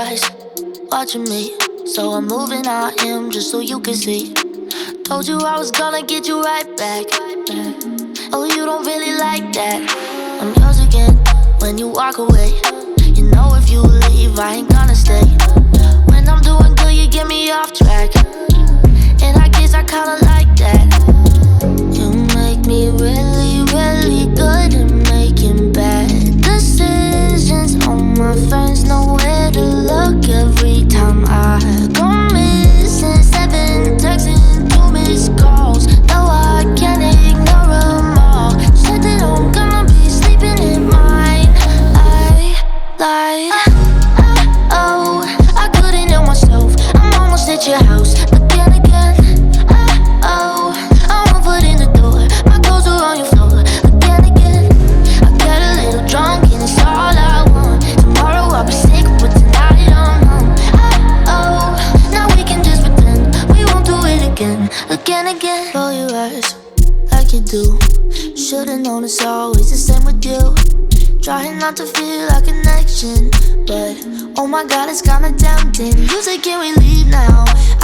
eyes watching me, so I'm moving on him just so you can see. Told you I was gonna get you right back. Oh, you don't really like that. I'm yours again when you walk away. You know if you leave, I ain't gonna stay. When I'm doing good, you get me off track, and I guess I kinda like that. You make me really, really good at making bad decisions. All my friends know where to look every time I go missing. 7 texts and 2 missed calls. No, I can't ignore them all. Said that I'm gonna be sleeping in mine. I lied. Oh, I couldn't help myself. I'm almost at your house again. Oh, I'm foot in the door. My clothes are on your floor again. I got a little drunk and it's all I want. Tomorrow I'll be sick, but tonight I'm home. Oh, now we can just pretend we won't do it again. Roll your eyes like you do. Should've known it's always the same with you. Trying not to feel a connection, but oh my god, it's kinda tempting. You say, can we leave now?